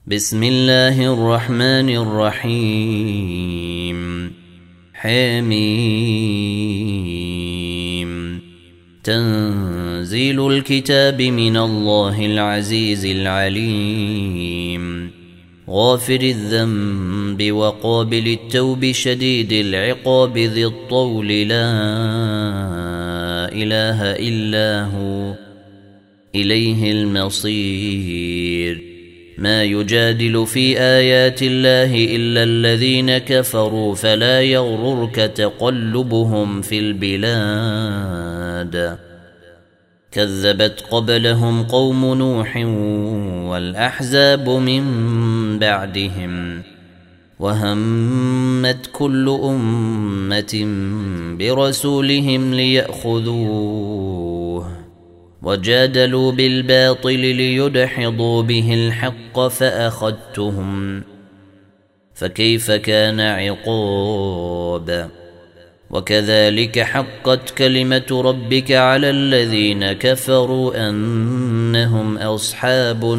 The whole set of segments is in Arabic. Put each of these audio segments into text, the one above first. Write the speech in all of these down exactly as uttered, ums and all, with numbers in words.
بسم الله الرحمن الرحيم. حميم. تنزيل الكتاب من الله العزيز العليم، غافر الذنب وقابل التوب شديد العقاب ذي الطول، لا إله إلا هو إليه المصير. ما يجادل في آيات الله إلا الذين كفروا، فلا يغررك تقلبهم في البلاد. كذبت قبلهم قوم نوح والأحزاب من بعدهم، وهمت كل أمة برسولهم ليأخذوه، وجادلوا بالباطل ليدحضوا به الحق فأخذتهم، فكيف كان عقاب. وكذلك حقت كلمة ربك على الذين كفروا أنهم أصحاب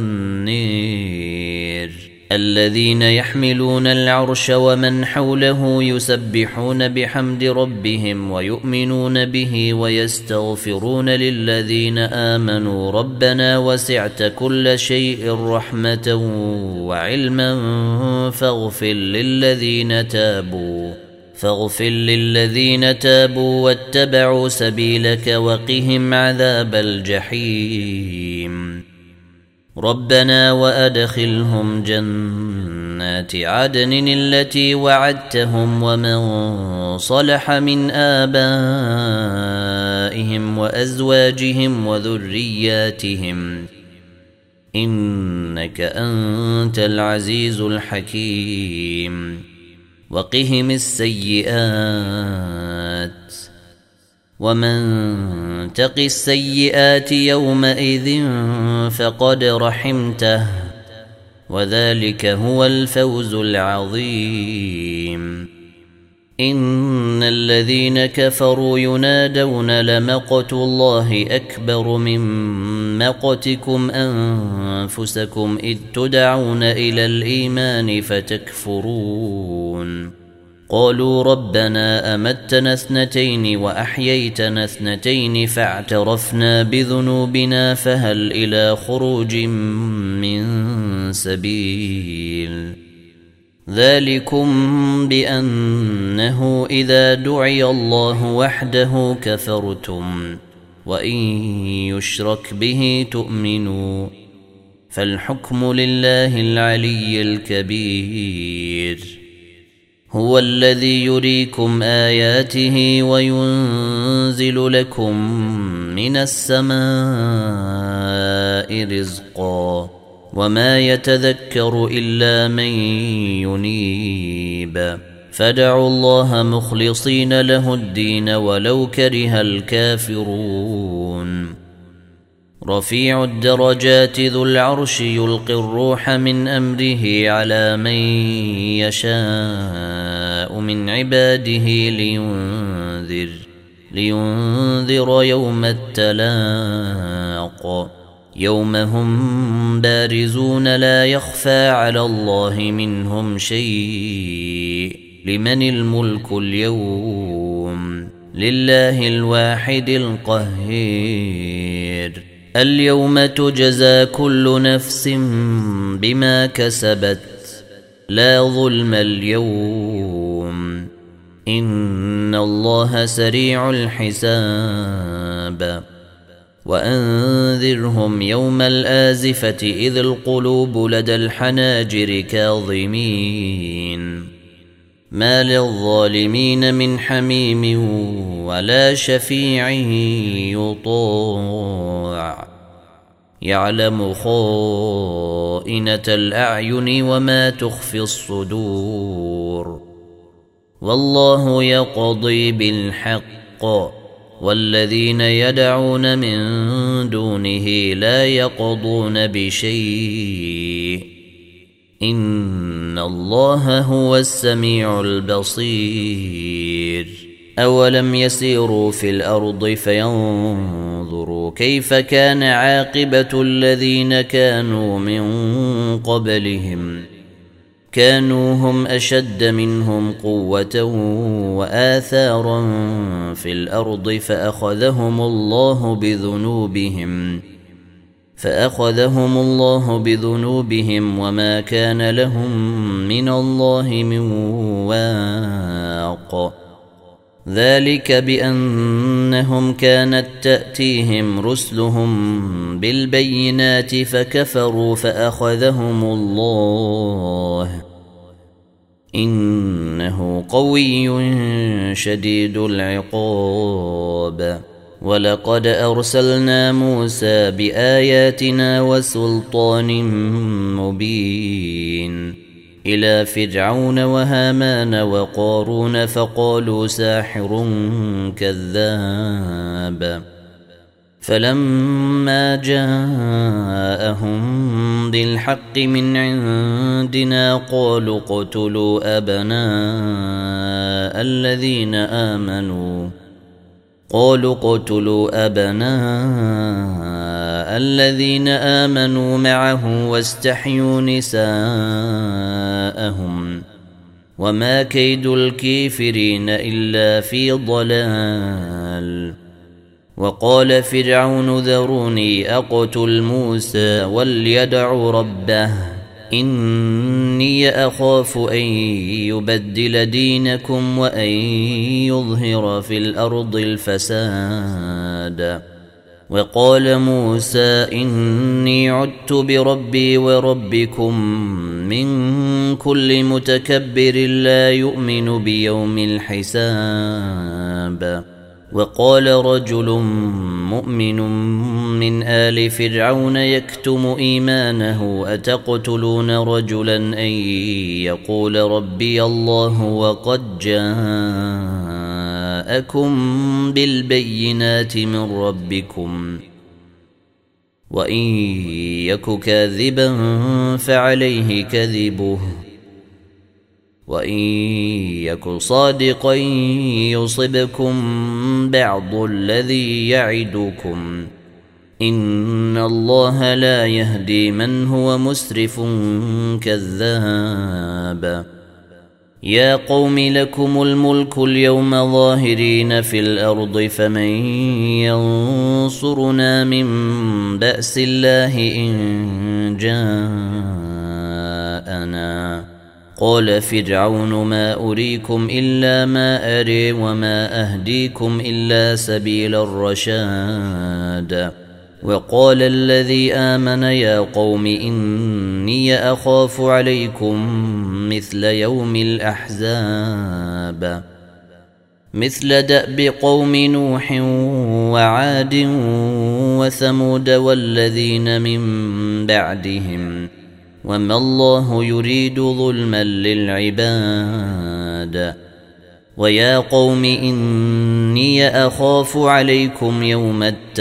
النير، الذين يحملون العرش ومن حوله يسبحون بحمد ربهم ويؤمنون به ويستغفرون للذين آمنوا ربنا وسعت كل شيء رحمة وعلما فاغفر للذين تابوا فاغفر للذين تابوا واتبعوا سبيلك وقهم عذاب الجحيم. ربنا وأدخلهم جنات عدن التي وعدتهم ومن صلح من آبائهم وأزواجهم وذرياتهم، إنك أنت العزيز الحكيم. وقهم السيئات، ومن تق السيئات يومئذ فقد رحمته، وذلك هو الفوز العظيم. إن الذين كفروا ينادون لمقت الله أكبر من مقتكم أنفسكم إذ تدعون إلى الإيمان فتكفرون. قالوا ربنا أمتنا اثنتين وأحييتنا اثنتين فاعترفنا بذنوبنا فهل إلى خروج من سبيل. ذلكم بأنه إذا دعي الله وحده كفرتم، وإن يشرك به تؤمنوا، فالحكم لله العلي الكبير. هو الذي يريكم آياته وينزل لكم من السماء رزقا، وما يتذكر إلا من ينيب. فادعوا الله مخلصين له الدين ولو كره الكافرون. رفيع الدرجات ذو العرش يلقي الروح من أمره على من يشاء من عباده لينذر لينذر يوم التلاق، يوم هم بارزون لا يخفى على الله منهم شيء. لمن الملك اليوم؟ لله الواحد القهير. اليوم تجزى كل نفس بما كسبت، لا ظلم اليوم، إن الله سريع الحساب. وأنذرهم يوم الآزفة إذ القلوب لدى الحناجر كاظمين، ما للظالمين من حميم ولا شفيع يطاع، يعلم خائنة الأعين وما تخفي الصدور. والله يقضي بالحق، والذين يدعون من دونه لا يقضون بشيء، إن الله هو السميع البصير. أولم يسيروا في الأرض فينظروا كيف كان عاقبة الذين كانوا من قبلهم كانوا هم أشد منهم قوة وآثارا في الأرض فأخذهم الله بذنوبهم فأخذهم الله بذنوبهم وما كان لهم من الله من واق ذلك بأنهم كانت تأتيهم رسلهم بالبينات فكفروا فأخذهم الله إنه قوي شديد العقاب ولقد أرسلنا موسى بآياتنا وسلطان مبين إلى فرعون وهامان وقارون فقالوا ساحر كذاب فلما جاءهم بالحق من عندنا قالوا اقتلوا أبناء الذين آمنوا قالوا اقتلوا أبناء الذين آمنوا معه واستحيوا نساءهم وما كيد الكافرين إلا في ضلال وقال فرعون ذروني أقتل موسى وليدع ربه إني أخاف أن يبدل دينكم وأن يظهر في الأرض الفساد وقال موسى إني عدت بربي وربكم من كل متكبر لا يؤمن بيوم الحساب وقال رجل مؤمن من آل فرعون يكتم إيمانه أتقتلون رجلا أن يقول ربي الله وقد جاءكم بالبينات من ربكم وإن يك كاذبا فعليه كذبه وإن يك صادقا يصبكم بعض الذي يعدكم إن الله لا يهدي من هو مسرف كذاب يا قوم لكم الملك اليوم ظاهرين في الأرض فمن ينصرنا من بأس الله إن جاءنا قال فرعون ما أريكم إلا ما أري وما أهديكم إلا سبيل الرشاد وقال الذي آمن يا قوم إني أخاف عليكم مثل يوم الأحزاب مثل دأب قوم نوح وعاد وثمود والذين من بعدهم وما الله يريد ظلما للعباد ويا قوم إني أخاف عليكم يوم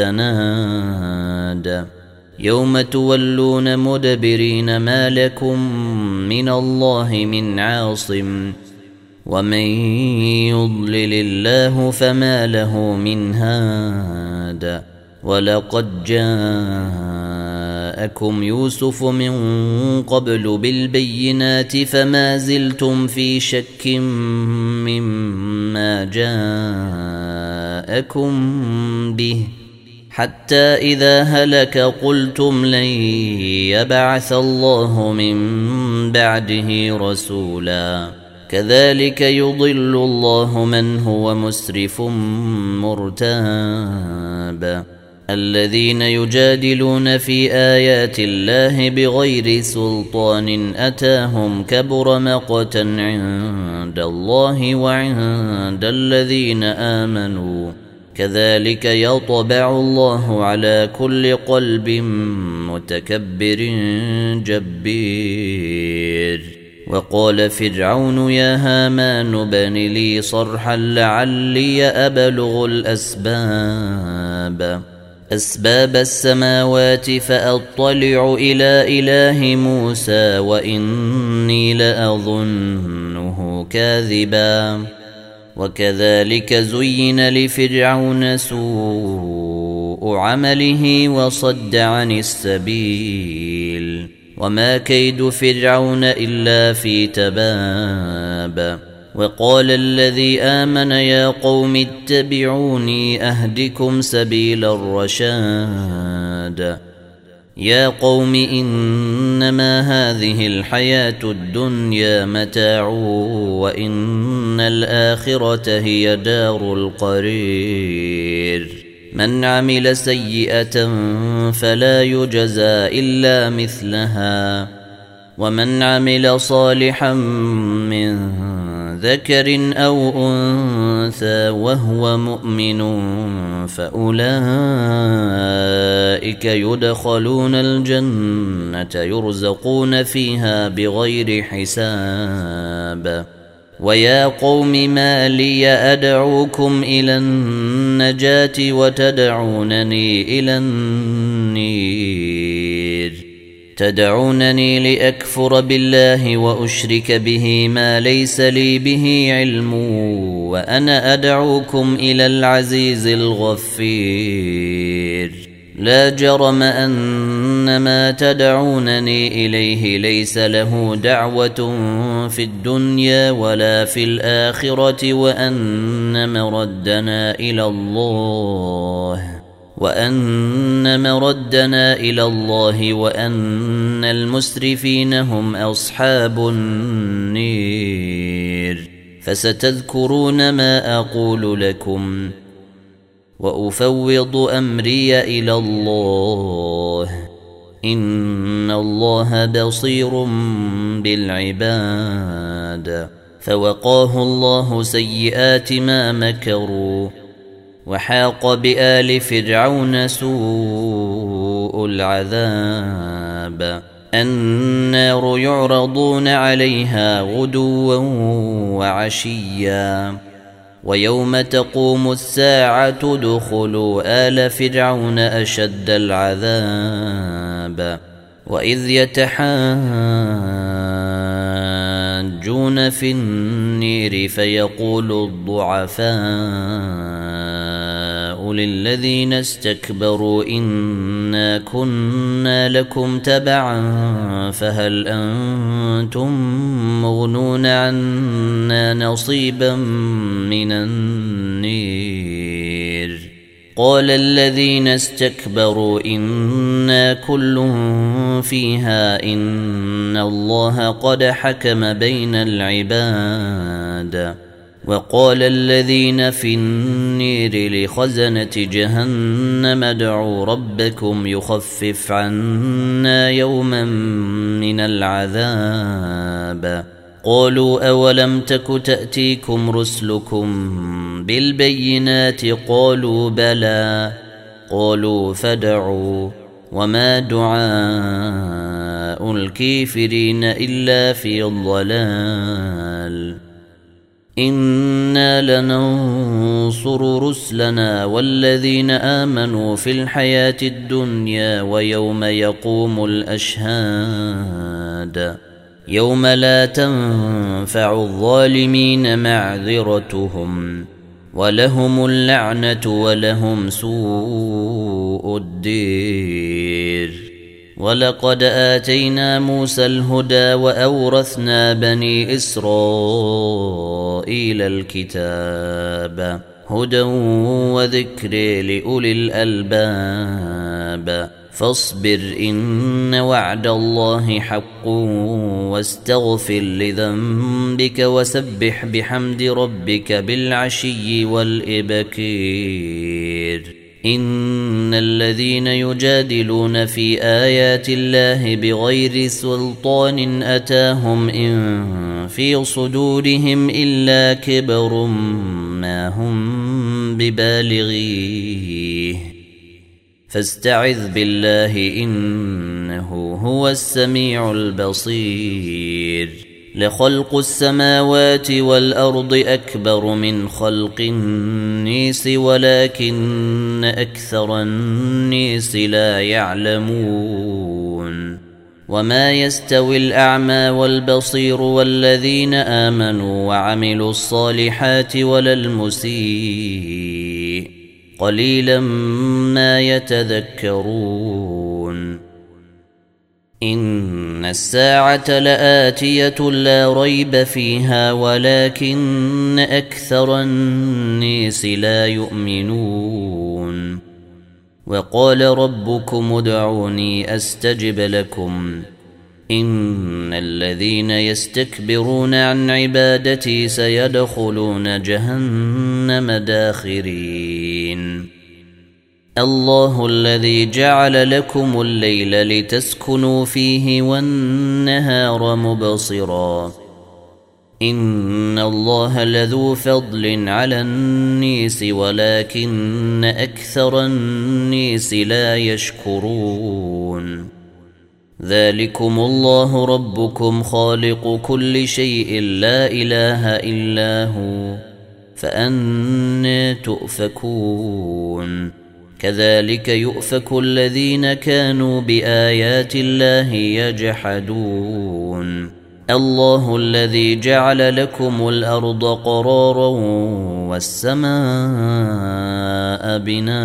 التناد يوم تولون مدبرين ما لكم من الله من عاصم ومن يضلل الله فما له من هاد ولقد جاءكم يوسف من قبل بالبينات فما زلتم في شك مما جاءكم به حتى إذا هلك قلتم لن يبعث الله من بعده رسولا كذلك يضل الله من هو مسرف مرتاب الذين يجادلون في آيات الله بغير سلطان أتاهم كبر مقتا عند الله وعند الذين آمنوا كذلك يطبع الله على كل قلب متكبر جبير وقال فرعون يا هامان ابن لي صرحا لعلي أبلغ الأسباب أسباب السماوات فأطلع إلى إله موسى وإني لأظنه كاذبا وكذلك زين لفرعون سوء عمله وصد عن السبيل وما كيد فرعون إلا في تباب وقال الذي آمن يا قوم اتبعوني أهدكم سبيل الرشاد يا قوم إنما هذه الحياة الدنيا متاع وإن الآخرة هي دار القرير من عمل سيئة فلا يجزى إلا مثلها ومن عمل صالحا من ذكر أو أنثى وهو مؤمن فأولئك يدخلون الجنة يرزقون فيها بغير حساب ويا قوم ما لي أدعوكم إلى النجاة وتدعونني إلى النير تدعونني لأكفر بالله وأشرك به ما ليس لي به علم وأنا أدعوكم إلى العزيز الغفير لا جرم أن ما تدعونني إليه ليس له دعوة في الدنيا ولا في الآخرة وأن مردنا إلى الله وأن مردنا إلى الله وأن المسرفين هم أصحاب النير فستذكرون ما أقول لكم وأفوض أمري إلى الله إن الله بصير بالعباد فوقاه الله سيئات ما مكروا وحاق بآل فرعون سوء العذاب النار يعرضون عليها غدوا وعشيا ويوم تقوم الساعة ادخلوا آل فرعون أشد العذاب وإذ يتحاجون في النير فيقول الضعفاء للذين استكبروا إنا كنا لكم تبعا فهل أنتم مغنون عنا نصيبا من النير قال الذين استكبروا إنا كل فيها إن الله قد حكم بين العباد وقال الذين في النير لخزنة جهنم ادعوا ربكم يخفف عنا يوما من العذاب قالوا أولم تك تأتيكم رسلكم بالبينات قالوا بلى قالوا فادعوا وما دعاء الكافرين إلا في الضلال إنا لننصر رسلنا والذين آمنوا في الحياة الدنيا ويوم يقوم الأشهاد يوم لا تنفع الظالمين معذرتهم ولهم اللعنة ولهم سوء الدير ولقد آتينا موسى الهدى وأورثنا بني إسرائيل الكتاب هدى وذكر لأولي الألباب فاصبر إن وعد الله حق واستغفر لذنبك وسبح بحمد ربك بالعشي والإبكير إن الذين يجادلون في آيات الله بغير سلطان أتاهم إن في صدورهم إلا كبر ما هم ببالغيه فاستعذ بالله إنه هو السميع البصير لخلق السماوات والأرض أكبر من خلق الناس ولكن أكثر الناس لا يعلمون وما يستوي الأعمى والبصير والذين آمنوا وعملوا الصالحات ولا المسيء قليلا ما يتذكرون إن الساعة لآتية لا ريب فيها ولكن أكثر الناس لا يؤمنون وقال ربكم ادعوني أستجب لكم إن الذين يستكبرون عن عبادتي سيدخلون جهنم داخرين الله الذي جعل لكم الليل لتسكنوا فيه والنهار مبصرا إن الله لذو فضل على الناس ولكن أكثر الناس لا يشكرون ذلكم الله ربكم خالق كل شيء لا إله إلا هو فأنى تؤفكون كذلك يؤفك الذين كانوا بآيات الله يجحدون الله الذي جعل لكم الأرض قرارا والسماء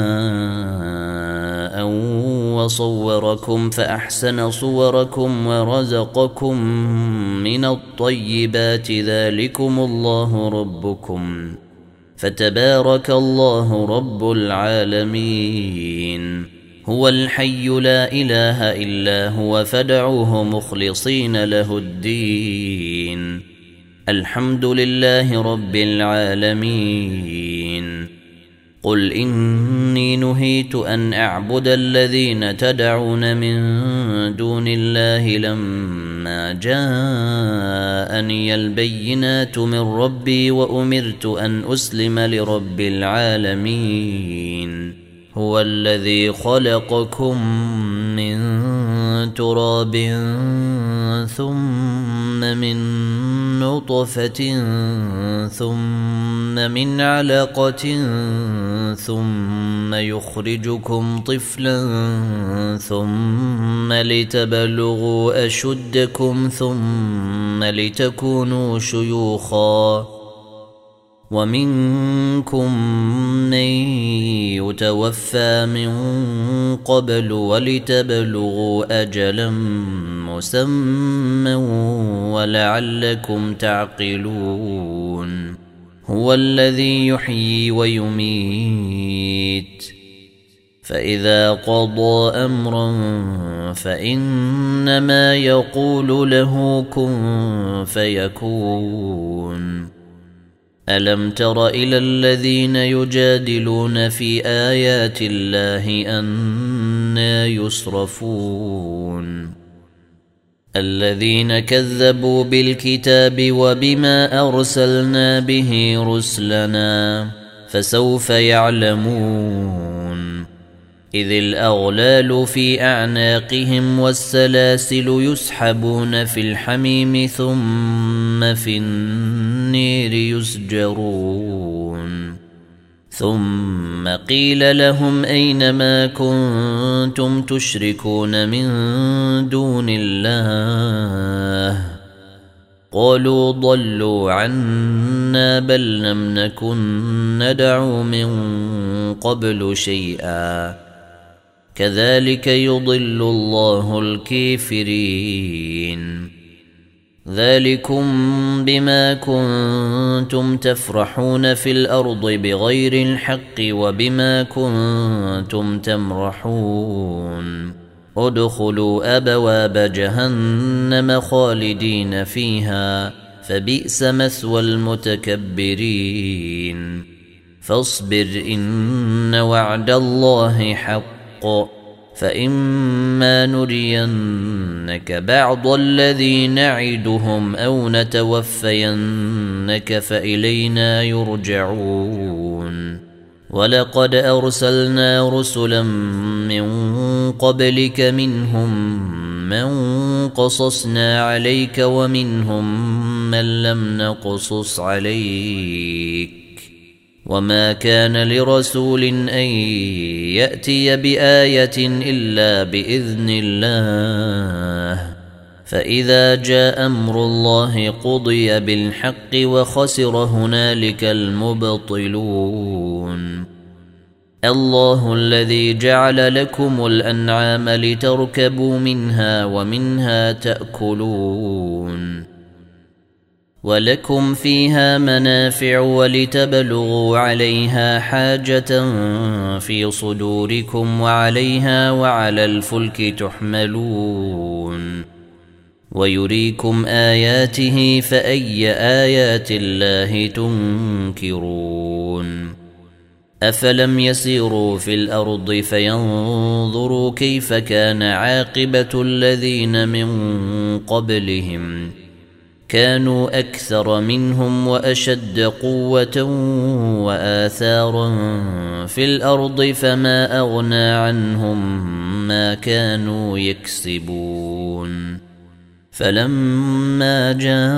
بناء وصوركم فأحسن صوركم ورزقكم من الطيبات ذلكم الله ربكم فتبارك الله رب العالمين هو الحي لا إله إلا هو فادعوه مخلصين له الدين الحمد لله رب العالمين قل إني نهيت أن أعبد الذين تدعون من دون الله لما جاءني البينات من ربي وأمرت أن أسلم لرب العالمين هو الذي خلقكم من تراب ثم من نطفة ثم من علقة ثم يخرجكم طفلا ثم لتبلغوا أشدكم ثم لتكونوا شيوخا ومنكم من يتوفى من قبل ولتبلغوا أجلا مسمى ولعلكم تعقلون هو الذي يحيي ويميت فإذا قضى أمرا فإنما يقول له كن فيكون ألم تر إلى الذين يجادلون في آيات الله أنى يصرفون الذين كذبوا بالكتاب وبما أرسلنا به رسلنا فسوف يعلمون إذ الأغلال في أعناقهم والسلاسل يسحبون في الحميم ثم في النير يسجرون ثم قيل لهم أين ما كنتم تشركون من دون الله قالوا ضلوا عنا بل لم نكن ندعو من قبل شيئا كذلك يضل الله الكافرين ذلكم بما كنتم تفرحون في الأرض بغير الحق وبما كنتم تمرحون ادخلوا أبواب جهنم خالدين فيها فبئس مثوى المتكبرين فاصبر إن وعد الله حق فإما نرينك بعض الذي نعدهم أو نتوفينك فإلينا يرجعون ولقد أرسلنا رسلا من قبلك منهم من قصصنا عليك ومنهم من لم نقصص عليك وما كان لرسول أن يأتي بآية إلا بإذن الله فإذا جاء أمر الله قضي بالحق وخسر هنالك المبطلون الله الذي جعل لكم الأنعام لتركبوا منها ومنها تأكلون ولكم فيها منافع ولتبلغوا عليها حاجة في صدوركم وعليها وعلى الفلك تحملون ويريكم آياته فأي آيات الله تنكرون أفلم يسيروا في الأرض فينظروا كيف كان عاقبة الذين من قبلهم كانوا أكثر منهم وأشد قوة وآثارا في الأرض فما أغنى عنهم ما كانوا يكسبون فلما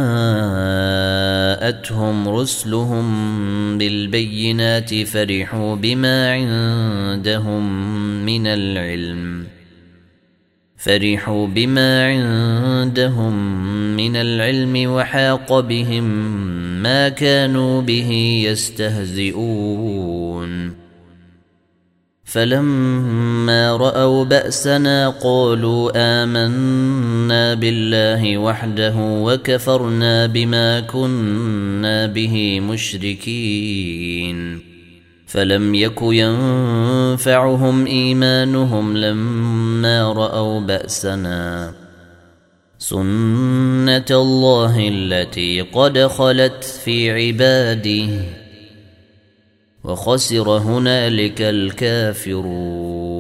جاءتهم رسلهم بالبينات فرحوا بما عندهم من العلم فرحوا بما عندهم من العلم وحاق بهم ما كانوا به يستهزئون فلما رأوا بأسنا قالوا آمنا بالله وحده وكفرنا بما كنا به مشركين فلم يك ينفعهم إيمانهم لما رأوا بأسنا سنة الله التي قد خلت في عباده وخسر هنالك الكافرون